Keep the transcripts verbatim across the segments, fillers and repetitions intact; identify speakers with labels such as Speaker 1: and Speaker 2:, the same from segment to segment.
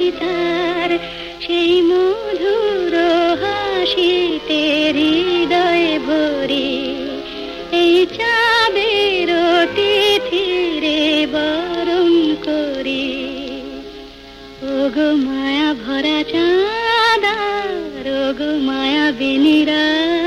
Speaker 1: দেখি তার সেই মধুর হাসিতে হৃদয়ে ভরি এই চাঁদের তিথিরে বরণ করি। ওগো মায়া ভরা চাঁদ আর ওগো মায়া বিনিরা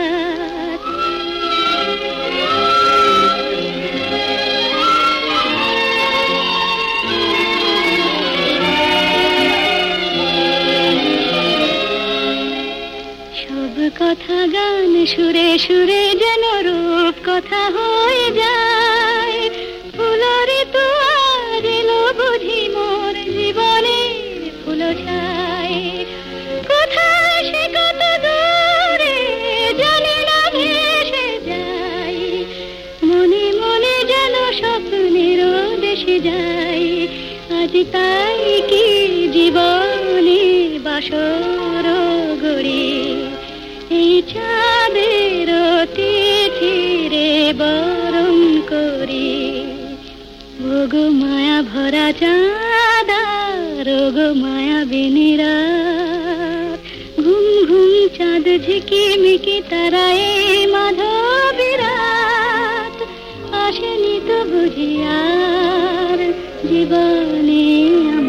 Speaker 1: কথা গান সুরে সুরে যেন রূপ কথা হয়ে যায়। ফুলরে তো আজ এলো বুঝি মোর জীবনে ফুল ছায়। কোথায় সে কত দূরে জানি না ভেসে যায়। মনে মনে যেন স্বপ্নের দেশে যায়। আজ তাই কি জীবনে বাসর গড়ি এই চাঁদের তিথিরে বরণ করি। ওগো মায়া ভরা চাঁদ আর ওগো মায়া বিনিরা ঘুম ঘুম চাঁদ ঝিকিমিকি তারায় মাধবীরাত আসেনি তো বুঝি আর জীবনে।